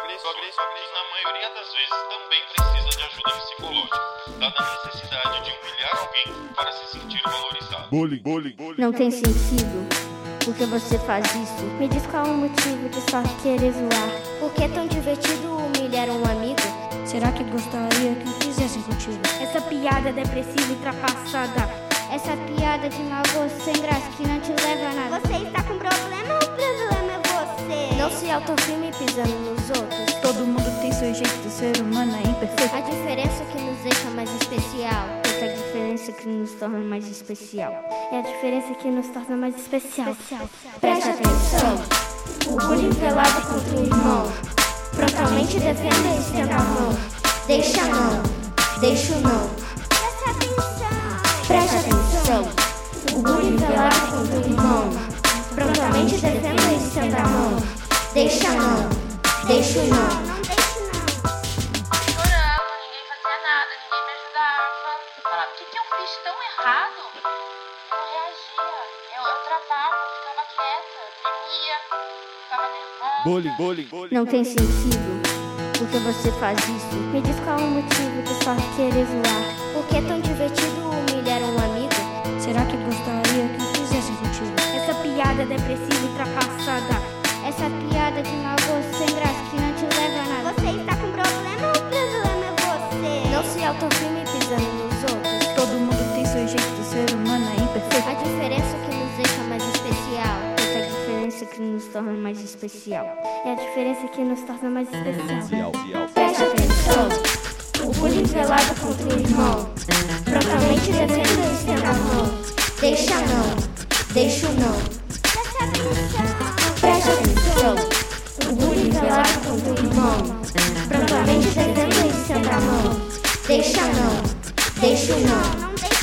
na maioria das vezes também precisa de ajuda psicológica, dada a necessidade de humilhar alguém para se sentir valorizado. Bullying. Não tem sentido. Por que você faz isso? Me diz qual é o motivo de só querer zoar. Por que é tão divertido humilhar um amigo? Será que gostaria que fizessem contigo? Essa piada ultrapassada, ultrapassada. Essa piada de mau gosto sem graça que não te leva a nada. Você está com problema ou o problema é você? Não se autofilme pisando nos outros. Todo mundo tem seu jeito de ser humano, é imperfeito. A diferença que nos deixa mais especial. Essa diferença que nos torna mais especial. É a diferença que nos torna mais especial. Preste atenção. O bullying velado contra o irmão. Prontamente defenda e estenda a mão. Deixa a mão, deixa o não. Preste atenção. Preste atenção. O bullying velado contra o irmão. Prontamente defenda e estenda a mão. Deixa a mão, deixa o não. Não deixe não. Chorando, ninguém fazia nada, ninguém me ajudava. Eu falava, o que eu fiz tão errado? Eu não reagia, eu travava, ficava quieta, tremia, ficava nervosa. Bullying. Não tem sentido. Por que você faz isso? Me diz qual é o motivo de só querer zoar. Por que é tão divertido humilhar um amigo? Será que gostaria que fizessem contigo? Essa piada depressiva ultrapassada. Essa piada de mau gosto sem graça que não te leva a nada. Você está com problema ou o problema é você? Não se autofilme pisando nos outros. Todo mundo tem seu jeito de ser humano, é imperfeito. A diferença que nos deixa mais especial. Essa diferença que nos torna mais especial. É a diferença que nos torna mais especial. Preste atenção. O bullying velado contra o irmão. Prontamente defenda e estenda a mão. Deixa a mão, deixa o não. Preste atenção. Preste atenção. O bullying velado contra o irmão. Prontamente defenda e estenda a mão. Deixa a mão, deixa o não. Não deixe